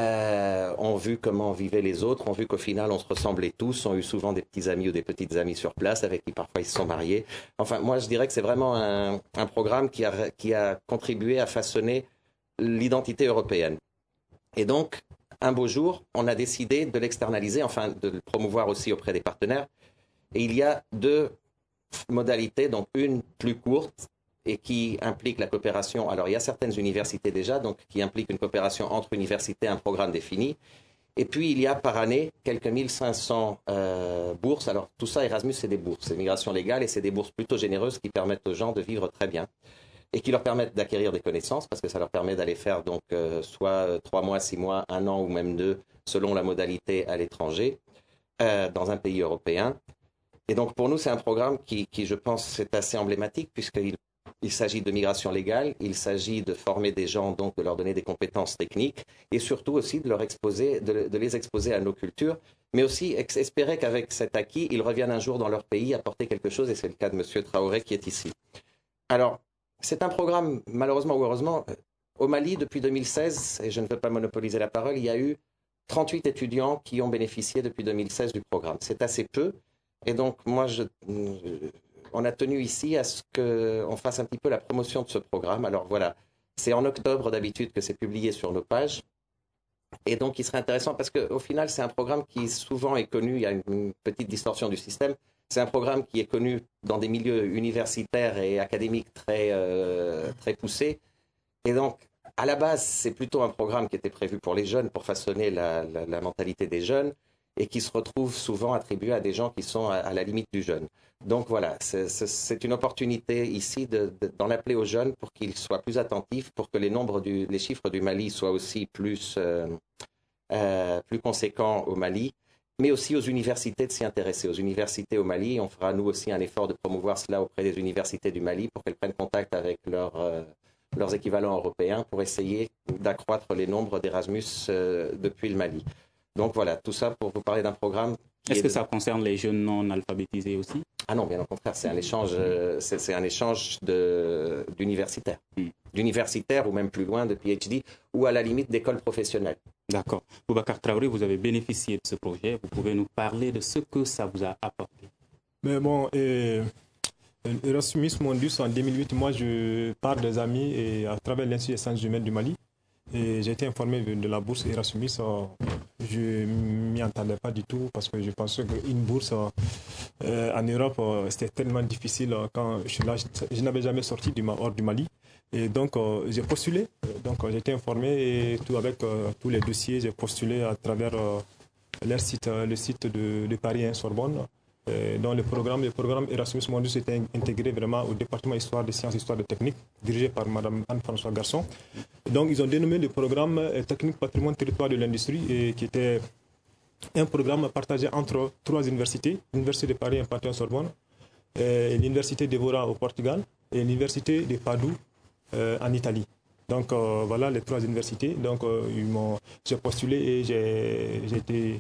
ont vu comment vivaient les autres, ont vu qu'au final on se ressemblait tous, ont eu souvent des petits amis ou des petites amies sur place avec qui parfois ils se sont mariés. Enfin, moi je dirais que c'est vraiment un programme qui a contribué à façonner l'identité européenne. Et donc, un beau jour, on a décidé de l'externaliser, enfin de le promouvoir aussi auprès des partenaires. Et il y a deux modalités, donc une plus courte et qui implique la coopération. Alors, il y a certaines universités déjà, donc qui impliquent une coopération entre universités, un programme défini. Et puis, il y a par année quelques 1500 bourses. Alors, tout ça, Erasmus, c'est des bourses, c'est migration légale et c'est des bourses plutôt généreuses qui permettent aux gens de vivre très bien et qui leur permettent d'acquérir des connaissances parce que ça leur permet d'aller faire donc soit 3 mois, 6 mois, 1 an ou même 2, selon la modalité à l'étranger, dans un pays européen. Et donc, pour nous, c'est un programme qui je pense, est assez emblématique puisqu'il s'agit de migration légale, il s'agit de former des gens, donc de leur donner des compétences techniques et surtout aussi de les exposer à nos cultures, mais aussi espérer qu'avec cet acquis, ils reviennent un jour dans leur pays apporter quelque chose et c'est le cas de M. Traoré qui est ici. Alors, c'est un programme, malheureusement ou heureusement, au Mali, depuis 2016, et je ne veux pas monopoliser la parole, il y a eu 38 étudiants qui ont bénéficié depuis 2016 du programme. C'est assez peu. Et donc, moi, on a tenu ici à ce qu'on fasse un petit peu la promotion de ce programme. Alors voilà, c'est en octobre d'habitude que c'est publié sur nos pages. Et donc, il serait intéressant parce qu'au final, c'est un programme qui souvent est connu, il y a une petite distorsion du système. C'est un programme qui est connu dans des milieux universitaires et académiques très poussés. Et donc, à la base, c'est plutôt un programme qui était prévu pour les jeunes, pour façonner la mentalité des jeunes. et qui se retrouvent souvent attribués à des gens qui sont à la limite du jeûne. Donc voilà, c'est une opportunité ici d'en appeler aux jeunes pour qu'ils soient plus attentifs, pour que les chiffres du Mali soient aussi plus conséquents au Mali, mais aussi aux universités de s'y intéresser. Aux universités au Mali, on fera nous aussi un effort de promouvoir cela auprès des universités du Mali pour qu'elles prennent contact avec leurs équivalents européens pour essayer d'accroître les nombres d'Erasmus depuis le Mali. Donc voilà, tout ça pour vous parler d'un programme. Est-ce que ça concerne les jeunes non alphabétisés aussi? Ah non, bien au contraire, c'est un échange d'universitaires. D'universitaires ou même plus loin, de PhD, ou à la limite d'écoles professionnelles. D'accord. Boubacar Traoré, vous avez bénéficié de ce projet. Vous pouvez nous parler de ce que ça vous a apporté? Mais bon, Erasmus Mundus en 2008, moi je pars des amis et à travers l'Institut des sciences humaines du Mali. Et j'ai été informé de la bourse Erasmus. Je ne m'y attendais pas du tout parce que je pensais qu'une bourse en Europe, c'était tellement difficile quand je n'avais jamais sorti hors du Mali. Et donc, j'ai postulé. Donc, j'ai été informé et avec tous les dossiers, j'ai postulé à travers le site de Paris 1 Sorbonne. Dans le programme Erasmus Mundus était intégré vraiment au département Histoire des sciences, Histoire des techniques, dirigé par Mme Anne-François Garçon. Donc, ils ont dénommé le programme Technique, Patrimoine, Territoire de l'Industrie, qui était un programme partagé entre 3 universités, l'Université de Paris, Paris Sorbonne, l'Université d'Evora au Portugal et l'Université de Padoue en Italie. Donc, voilà les 3 universités. Donc, j'ai postulé et j'ai été...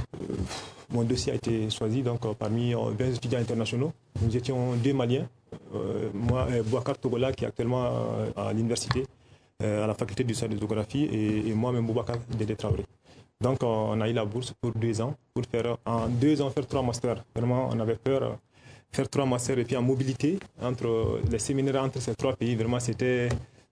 mon dossier a été choisi parmi 20 étudiants internationaux. Nous étions 2 Maliens. Moi, Boubacar Togola, qui est actuellement à l'université, à la faculté du sciences de géographie, et moi-même Boubacar Dédé Traoré. Donc, on a eu la bourse pour 2 ans, pour en 2 ans faire 3 masters. Vraiment, on avait peur faire 3 masters et puis en mobilité entre les séminaires entre ces 3 pays. Vraiment, c'est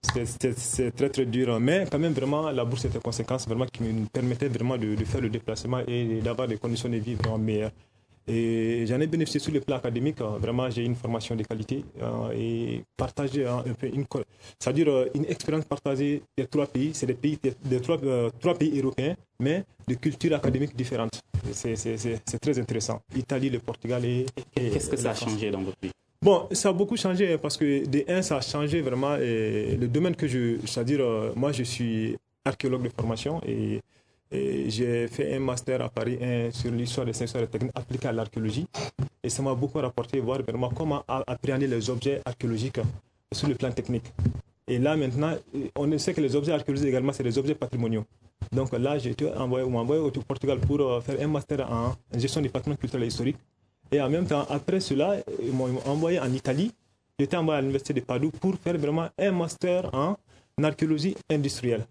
très très dur, mais quand même vraiment la bourse était conséquence vraiment qui me permettait vraiment de faire le déplacement et d'avoir des conditions de vie vraiment meilleures. Et j'en ai bénéficié sur le plan académique. Vraiment, j'ai une formation de qualité et partager un peu c'est-à-dire une expérience partagée des 3 pays. C'est des 3 pays européens, mais de cultures académiques différentes. C'est très intéressant. Italie, le Portugal et qu'est-ce que ça a changé dans votre vie? Bon, ça a beaucoup changé parce que ça a changé vraiment le domaine c'est-à-dire moi je suis archéologue de formation et j'ai fait un master à Paris 1 sur l'histoire des sciences et des techniques appliquées à l'archéologie et ça m'a beaucoup rapporté voir vraiment comment appréhender les objets archéologiques sur le plan technique. Et là maintenant, on sait que les objets archéologiques également c'est des objets patrimoniaux. Donc là, j'ai été envoyé au Portugal pour faire un master en gestion du patrimoine culturel et historique. Et en même temps, après cela, ils m'ont envoyé en Italie. J'étais envoyé à l'université de Padoue pour faire vraiment un master en archéologie industrielle.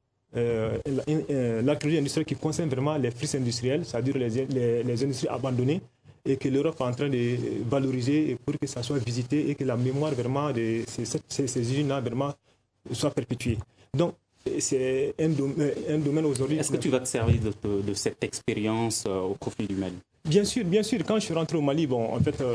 L'archéologie industrielle qui concerne vraiment les friches industrielles, c'est-à-dire les industries abandonnées et que l'Europe est en train de valoriser pour que ça soit visité et que la mémoire vraiment de ces usines-là vraiment soit perpétuée. Donc, c'est un domaine aujourd'hui... Est-ce que tu vas te servir de cette expérience au profit du Mali? Bien sûr. Quand je suis rentré au Mali, bon, en fait,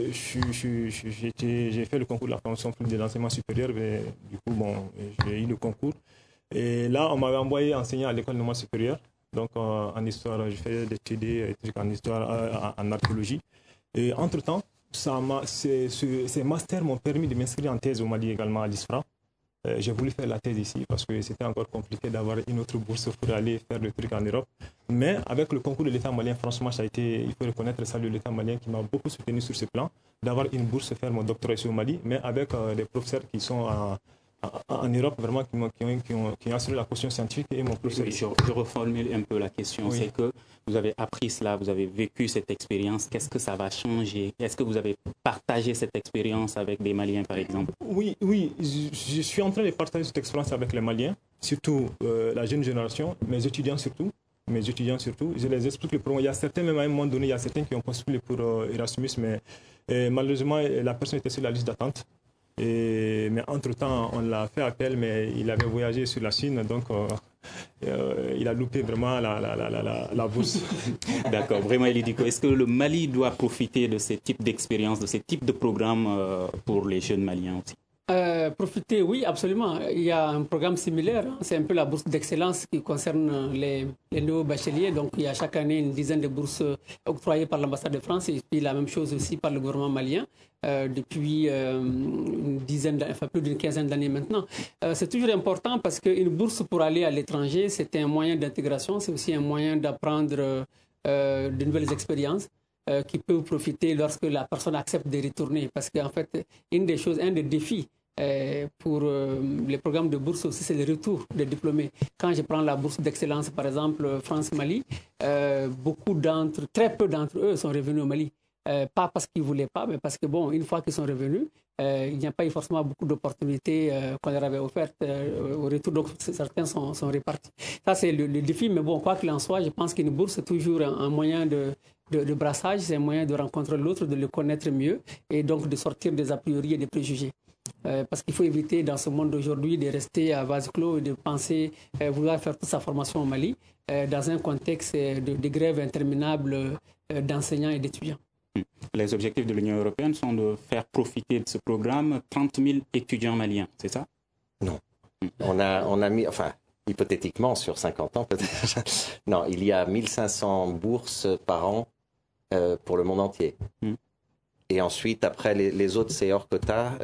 j'ai fait le concours de la formation de l'enseignement supérieur, mais du coup, bon, j'ai eu le concours. Et là, on m'avait envoyé enseigner à l'école normale supérieure. Donc, en histoire, je fais des TD en histoire, en archéologie. Et entre-temps, ces masters m'ont permis de m'inscrire en thèse au Mali également à l'ISFRA. J'ai voulu faire la thèse ici parce que c'était encore compliqué d'avoir une autre bourse pour aller faire le truc en Europe. Mais avec le concours de l'État malien, franchement, il faut reconnaître ça de l'État malien qui m'a beaucoup soutenu sur ce plan, d'avoir une bourse, faire mon doctorat ici au Mali, mais avec des professeurs qui sont en Europe, vraiment, qui ont assuré la caution scientifique et mon professeur. Oui, je reformule un peu la question. Oui. C'est que vous avez appris cela, vous avez vécu cette expérience. Qu'est-ce que ça va changer? Est-ce que vous avez partagé cette expérience avec des Maliens, par exemple? Oui, je suis en train de partager cette expérience avec les Maliens, surtout la jeune génération, mes étudiants surtout. Je les explique le programme. Il y a certains, même à un moment donné, il y a certains qui ont postulé pour Erasmus, mais malheureusement, la personne était sur la liste d'attente. Mais entre-temps, on l'a fait appel, mais il avait voyagé sur la Chine, donc il a loupé vraiment la bourse. D'accord, vraiment, Elidiko. Est-ce que le Mali doit profiter de ce type d'expérience, de ce type de programme pour les jeunes Maliens aussi? Profiter, oui, absolument. Il y a un programme similaire. C'est un peu la bourse d'excellence qui concerne les nouveaux bacheliers. Donc, il y a chaque année une dizaine de bourses octroyées par l'ambassade de France et puis la même chose aussi par le gouvernement malien depuis une dizaine, enfin plus d'une quinzaine d'années maintenant. C'est toujours important parce qu'une bourse pour aller à l'étranger, c'est un moyen d'intégration, c'est aussi un moyen d'apprendre de nouvelles expériences. Qui peut profiter lorsque la personne accepte de retourner. Parce qu'en fait, un des défis pour les programmes de bourse aussi, c'est le retour des diplômés. Quand je prends la bourse d'excellence, par exemple, France-Mali, très peu d'entre eux sont revenus au Mali. Pas parce qu'ils ne voulaient pas, mais parce que, bon, une fois qu'ils sont revenus, il n'y a pas eu forcément beaucoup d'opportunités qu'on leur avait offertes au retour. Donc, certains sont répartis. Ça, c'est le défi. Mais bon, quoi qu'il en soit, je pense qu'une bourse, c'est toujours un moyen de brassage, c'est un moyen de rencontrer l'autre, de le connaître mieux et donc de sortir des a priori et des préjugés. Parce qu'il faut éviter dans ce monde d'aujourd'hui de rester à vase clos et de penser vouloir faire toute sa formation au Mali dans un contexte de grève interminable d'enseignants et d'étudiants. Les objectifs de l'Union européenne sont de faire profiter de ce programme 30 000 étudiants maliens, c'est ça? Non. On a mis, enfin, hypothétiquement, sur 50 ans peut-être, non, il y a 1500 bourses par an pour le monde entier. Et ensuite, après, les autres, c'est hors quota,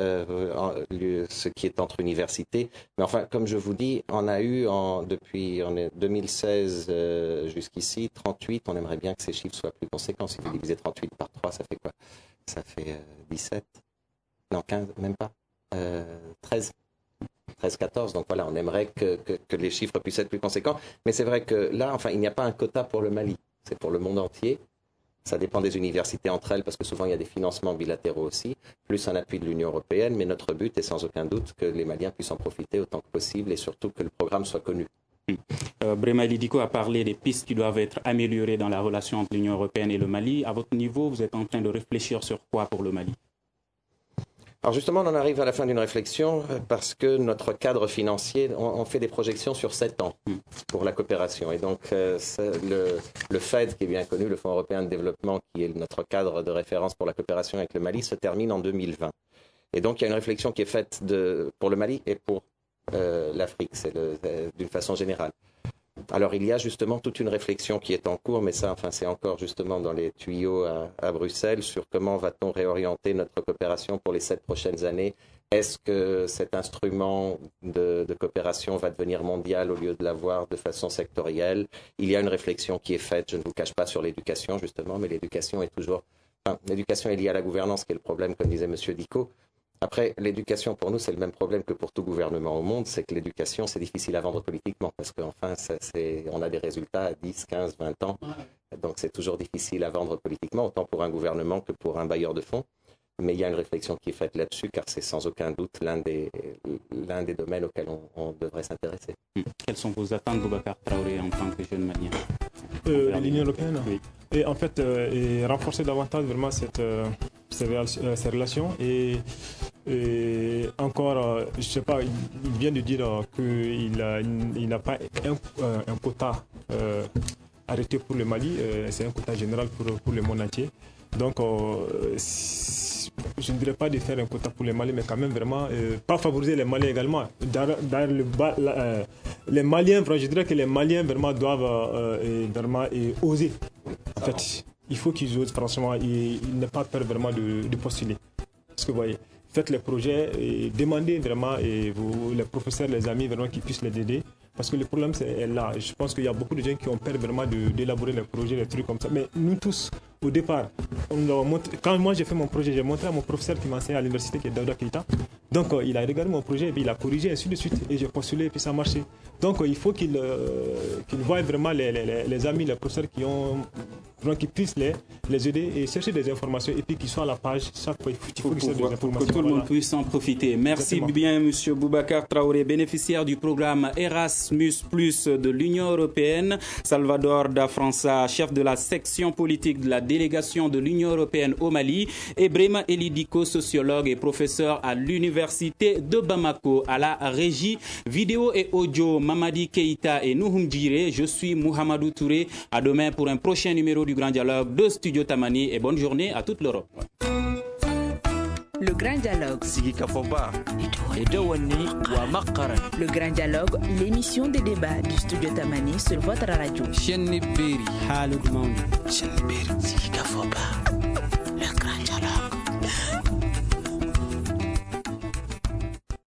ce qui est entre universités. Mais enfin, comme je vous dis, on a eu, depuis 2016 jusqu'ici, 38. On aimerait bien que ces chiffres soient plus conséquents. Si vous divisez 38 par 3, ça fait quoi? Ça fait 17. Non, 15, même pas. 13. 13-14, donc voilà, on aimerait que les chiffres puissent être plus conséquents. Mais c'est vrai que là, enfin, il n'y a pas un quota pour le Mali. C'est pour le monde entier. Ça dépend des universités entre elles, parce que souvent il y a des financements bilatéraux aussi, plus un appui de l'Union européenne. Mais notre but est sans aucun doute que les Maliens puissent en profiter autant que possible et surtout que le programme soit connu. Brema Lidiko a parlé des pistes qui doivent être améliorées dans la relation entre l'Union européenne et le Mali. À votre niveau, vous êtes en train de réfléchir sur quoi pour le Mali? Alors justement, on en arrive à la fin d'une réflexion parce que notre cadre financier, on fait des projections sur 7 ans pour la coopération. Et donc, le FED, qui est bien connu, le Fonds européen de développement, qui est notre cadre de référence pour la coopération avec le Mali, se termine en 2020. Et donc, il y a une réflexion qui est faite pour le Mali et pour l'Afrique, d'une façon générale. Alors, il y a justement toute une réflexion qui est en cours, mais ça, enfin, c'est encore justement dans les tuyaux à Bruxelles sur comment va-t-on réorienter notre coopération pour les 7 prochaines années. Est-ce que cet instrument de coopération va devenir mondial au lieu de l'avoir de façon sectorielle? Il y a une réflexion qui est faite, je ne vous cache pas, sur l'éducation, justement, mais l'éducation est toujours... Enfin, l'éducation est liée à la gouvernance, qui est le problème, comme disait M. Dicot. Après, l'éducation, pour nous, c'est le même problème que pour tout gouvernement au monde, c'est que l'éducation, c'est difficile à vendre politiquement, parce qu'enfin, on a des résultats à 10, 15, 20 ans, donc c'est toujours difficile à vendre politiquement, autant pour un gouvernement que pour un bailleur de fonds. Mais il y a une réflexion qui est faite là-dessus, car c'est sans aucun doute l'un des domaines auxquels on devrait s'intéresser. Quelles sont vos attentes, Boubacar Traoré, en tant que jeune Malien? L'Union européenne, oui. Et en fait, renforcer davantage vraiment ces relations et encore, je ne sais pas, il vient de dire qu'il n'a pas un quota arrêté pour le Mali, c'est un quota général pour le monde entier. Donc, je ne dirais pas de faire un quota pour les Maliens, mais quand même vraiment, pas favoriser les Maliens également. Les Maliens, je dirais que les Maliens vraiment doivent vraiment oser. En fait, il faut qu'ils osent franchement, ils n'aient pas peur vraiment de postuler. Parce que vous voyez, faites les projets et demandez vraiment les professeurs, les amis vraiment qui puissent les aider. Parce que le problème c'est là. Je pense qu'il y a beaucoup de gens qui ont peur vraiment d'élaborer les projets, les trucs comme ça. Mais nous tous, au départ, quand moi j'ai fait mon projet, j'ai montré à mon professeur qui m'enseigne à l'université, qui est Daouda Keita. Donc il a regardé mon projet et puis il a corrigé ainsi de suite. Et j'ai postulé et puis ça a marché. Donc il faut qu'il voie vraiment les amis, les professeurs qui puissent les aider et chercher des informations et puis qu'ils soient à la page chaque fois. Il faut qu'ils des informations. Pour que tout le monde puisse en profiter. Merci Exactement. bien, M. Boubacar Traoré, bénéficiaire du programme Erasmus Plus de l'Union européenne. Salvador Da França, chef de la section politique de la délégation de l'Union européenne au Mali. Et Brema Elidiko, sociologue et professeur à l'université de Bamako. À la régie vidéo et audio, Mamadi Keita et Nouhoum Djire. Je suis Mohamedou Touré. À demain pour un prochain numéro du Grand Dialogue de Studio Tamani et bonne journée à toute l'Europe. Le Grand Dialogue. Sigi Kafoba. Le Grand Dialogue, l'émission des débats du studio Tamani sur votre radio. Le Grand Dialogue.